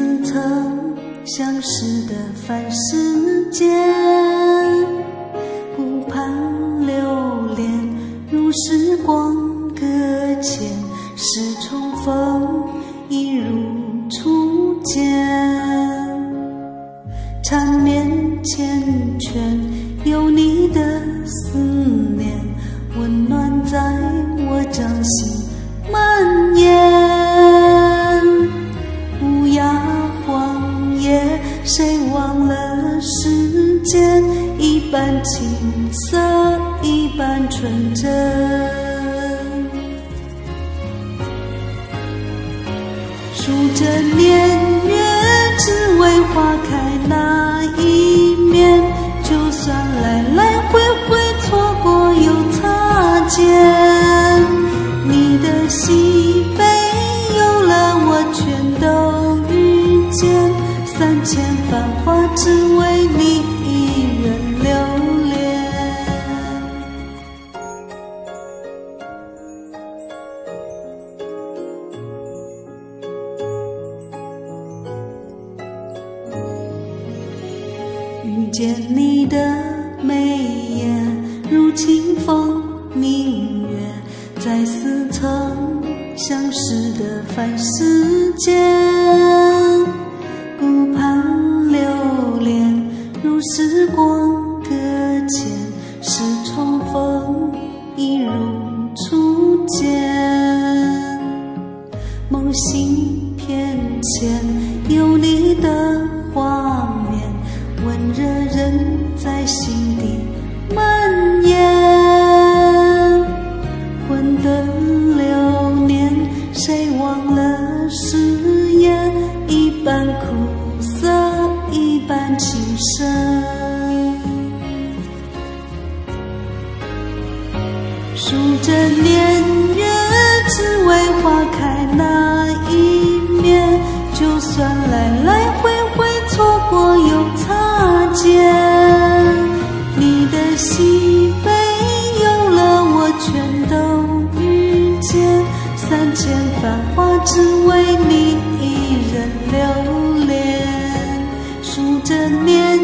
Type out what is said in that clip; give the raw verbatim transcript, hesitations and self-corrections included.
似曾相识的凡世间，顾盼流连如时光搁浅，是重逢一如初见，缠绵缱绻有你的思念，温暖在我掌心蔓延，无涯荒野，谁忘了时间？一半青涩，一半纯真。数着年月，只为花开那一面。就算来来回回，错过又擦肩，你的喜悲有了我全都遇见，三千繁华只为你一人留恋。遇见你的眉眼如清风明月，在似曾相识的凡世间，顾盼流连如时光搁浅，是重逢一如初见，梦醒片前有你的画面，温热人在心底蔓延，混沌流年，谁忘了誓言？一半苦涩，一半情深。数着年月，只为花开那一面。就算来来回回，错过又擦肩，你的喜悲有了我全都遇见，三千繁华只为你一人留恋。数着年